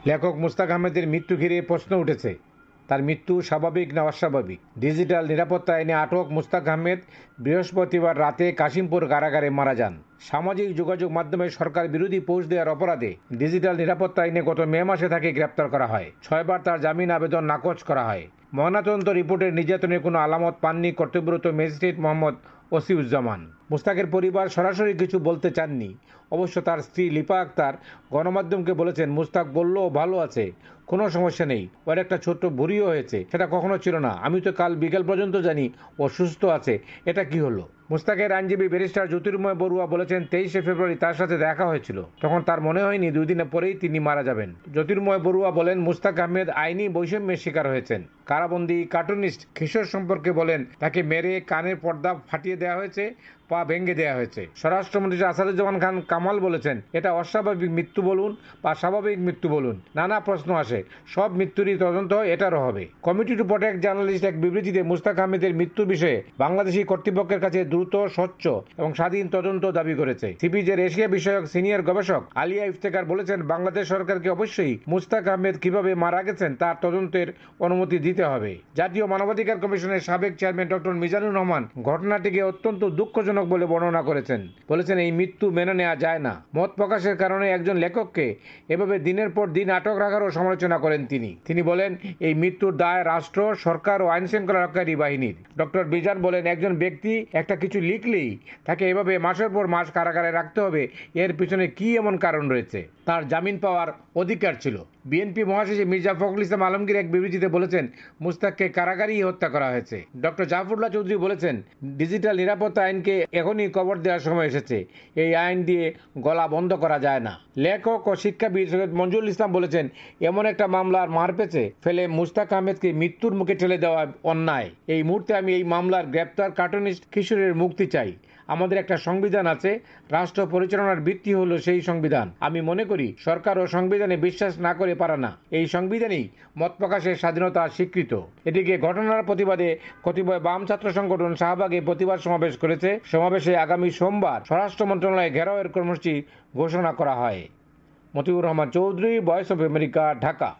লেখক মুস্তাক আহমেদের মৃত্যু ঘিরে প্রশ্ন উঠেছে, তার মৃত্যু স্বাভাবিক না অস্বাভাবিক। ডিজিটাল নিরাপত্তা আইনে আটক মুস্তাক আহমেদ বৃহস্পতিবার রাতে কাশিমপুর কারাগারে মারা যান। সামাজিক যোগাযোগ মাধ্যমে সরকার বিরোধী পোস্ট দেওয়ার অপরাধে ডিজিটাল নিরাপত্তা আইনে গত মে মাসে তাকে গ্রেপ্তার করা হয়। 6 বার তার জামিন আবেদন নাকচ করা হয়। ময়নাতদন্ত রিপোর্টের নির্যাতনের কোনো আলামত পাননি কর্তব্যরত ম্যাজিস্ট্রেট মোহাম্মদ ওসিউজ্জামান। মুস্তাকের পরিবার সরাসরি কিছু বলতে চাননি। অবশ্য তার স্ত্রী লিপা আক্তার গণমাধ্যমকে বলেছেন, মুস্তাক বলল ভালো আছে, কোনো সমস্যা নেই, ওর একটা ছোট্ট ভুঁড়িও হয়েছে, সেটা কখনো ছিল না, আমি তো কাল বিকেল পর্যন্ত জানি ও সুস্থ আছে, এটা কি হলো। মুস্তাকের আইনজীবী ব্যারিস্টার জ্যোতির্ময় বড়ুয়া বলেছেন, 23শে ফেব্রুয়ারি তার সাথে দেখা হয়েছিল, তখন তার মনে হয়নি 2 দিন পরেই তিনি মারা যাবেন। জ্যোতির্ময় বড়ুয়া বলেন, মুস্তাক আহমেদ আইনি বৈষম্যের শিকার হয়েছেন। কারাবন্দী কার্টুনিস্ট কিশোর সম্পর্কে বলেন, তাকে মেরে কানের পর্দা ফাটিয়ে দেওয়া হয়েছে, পা ভেঙে দেওয়া হয়েছে। স্বরাষ্ট্রমন্ত্রী আসাদুজ্জামান খান কামাল বলেছেন, এটা অস্বাভাবিক মৃত্যু বলুন বা স্বাভাবিক মৃত্যু বলুন, নানা প্রশ্ন আসে, সব মৃত্যুরই তদন্ত এটারও হবে। কমিটি টু প্রোটেক্ট জার্নালিস্ট এক বিবৃতিতে মুস্তাক আহমেদের মৃত্যুর বিষয়ে বাংলাদেশি কর্তৃপক্ষের কাছে দ্রুত, স্বচ্ছ এবং স্বাধীন তদন্ত দাবি করেছে। সিপিজের এশিয়া বিষয়ক সিনিয়র গবেষক আলিয়া ইফতেখার বলেছেন, বাংলাদেশ সরকারকে অবশ্যই মুস্তাক আহমেদ কিভাবে মারা গেছেন তার তদন্তের অনুমতি দিতে হবে। জাতীয় মানবাধিকার কমিশনের সাবেক চেয়ারম্যান ডক্টর মিজানুর রহমান ঘটনাটিকে অত্যন্ত দুঃখজনক বলে বর্ণনা বলেছেন এই মৃত্যু মেনে নেওয়া যায় না। মত প্রকাশের কারণে একজন লেখককে এভাবে দিনের পর দিন আটক রাখারও সমালোচনা করেন তিনি বলেন, এই মৃত্যুর দায় রাষ্ট্র, সরকার ও আইন শৃঙ্খলা রক্ষাকারী বাহিনীর। ডক্টর বিজান বলেন, একজন ব্যক্তি একটা কিছু লিখলেই তাকে এভাবে মাসের পর মাস কারাগারে রাখতে হবে, এর পিছনে কি এমন কারণ রয়েছে? তার জামিন পাওয়ার অধিকার ছিল। বিএনপি মহাসচিব মির্জা ফখরুল ইসলাম আলমগীর এক বিবৃতিতে বলেছেন, মুস্তাককে কারাগারেই হত্যা করা হয়েছে। ডক্টর জাফরুল্লাহ চৌধুরী বলেছেন, ডিজিটাল নিরাপত্তা আইনকে এখনই কবর দেওয়ার সময় এসেছে, এই আইন দিয়ে গলা বন্ধ করা যায় না। লেখক ও শিক্ষাবিদ সৈয়দ মঞ্জুরুল ইসলাম বলেছেন, এমন একটা মামলার মারপেচে ফেলে মুস্তাক আহমেদকে মৃত্যুর মুখে ঠেলে দেওয়া অন্যায়। এই মুহূর্তে আমি এই মামলার গ্রেপ্তার কার্টুনিস্ট কিশোরের মুক্তি চাই। আমাদের একটা সংবিধান আছে, রাষ্ট্র পরিচালনার ভিত্তি হলো সেই সংবিধান। আমি মনে করি সরকার ও সংবিধানে বিশ্বাস না করে পারে না। এই সংবিধানেই মত প্রকাশের স্বাধীনতা স্বীকৃত। এদিকে ঘটনার প্রতিবাদে কতিপয় বাম ছাত্র সংগঠন শাহবাগে প্রতিবাদ সমাবেশ করেছে। সমাবেশে আগামী সোমবার স্বরাষ্ট্র মন্ত্রণালয়ে ঘেরাওয়ের কর্মসূচি ঘোষণা করা হয়। Motiur Rahman Chowdhury, voice of America, Dhaka.